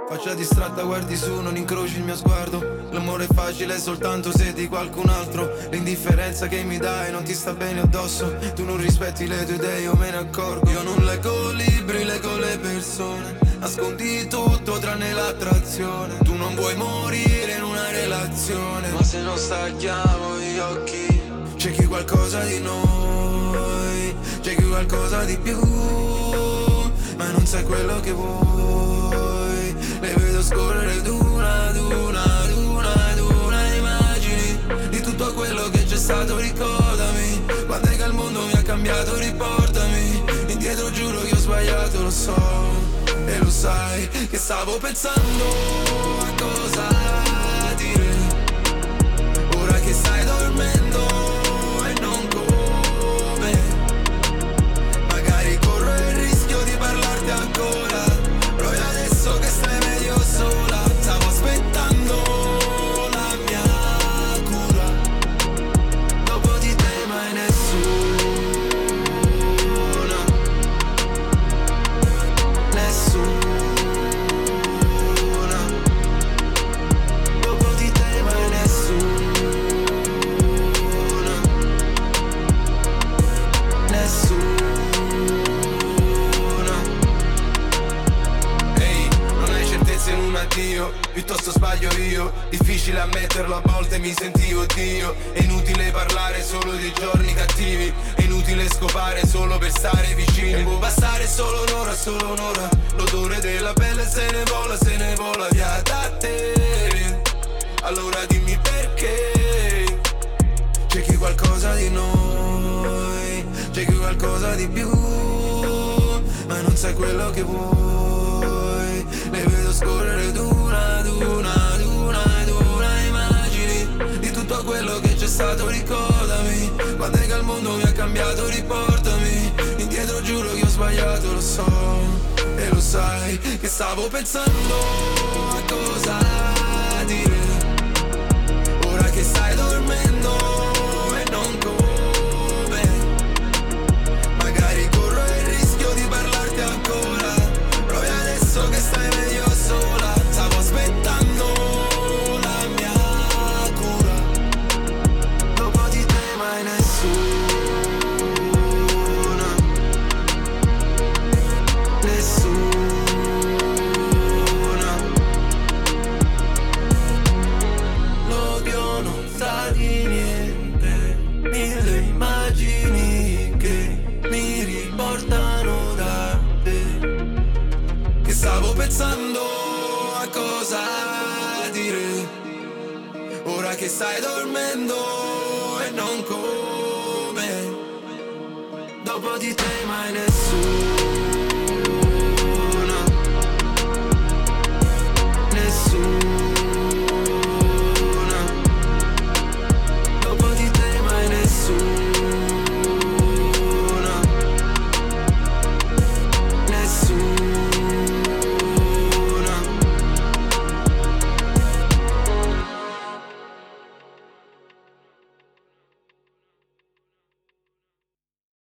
Faccia distratta, guardi su, non incroci il mio sguardo. L'amore è facile soltanto se di qualcun altro. L'indifferenza che mi dai non ti sta bene addosso. Tu non rispetti le tue idee, io me ne accorgo. Io non leggo libri, leggo le persone. Nascondi tutto tranne l'attrazione. Tu non vuoi morire in una relazione, ma se non stacchiamo gli occhi cerchi qualcosa di noi, cerchi qualcosa di più, ma non sai quello che vuoi. Le vedo scorrere ad una, ad una, ad una, ad una. Immagini di tutto quello che c'è stato, ricordami. Quando è che il mondo mi ha cambiato, riportami indietro, giuro che ho sbagliato, lo so. E lo sai che stavo pensando a cosa dire, ora che stai dormendo e non come. Magari corro il rischio di parlarti ancora, proprio adesso che stai meglio sola. Stavo aspettando la mia cura, dopo di te mai nessuna. Dopo di te mai nessuna. Ehi, non hai certezze in un addio, piuttosto sbaglio io. Difficile ammetterlo, a volte mi sentivo Dio. È inutile parlare solo dei giorni cattivi, è inutile scopare solo per stare vicini. E può bastare solo un'ora, l'odore della pelle se ne vola via da te. Allora dimmi perché cerchi qualcosa di noi, cerchi qualcosa di più, ma non sai quello che vuoi. Le vedo scorrere ad una, ad una, ad una, ad una. Immagini di tutto quello che c'è stato, ricordami. Quando è che il mondo mi ha cambiato, riportami indietro, giuro che ho sbagliato, lo so. E lo sai che stavo pensando a cosa dire, ora che stai dormendo e non come. Magari corro il rischio di parlarti ancora, proprio adesso che stai meglio sola. Stavo aspettando la mia cura, dopo di te mai nessuna. L'odio non sa di niente, mille immagini che mi riportano da te. Che stavo pensando a cosa dire, ora che stai dormendo e non come. Dopo di te mai nessuno.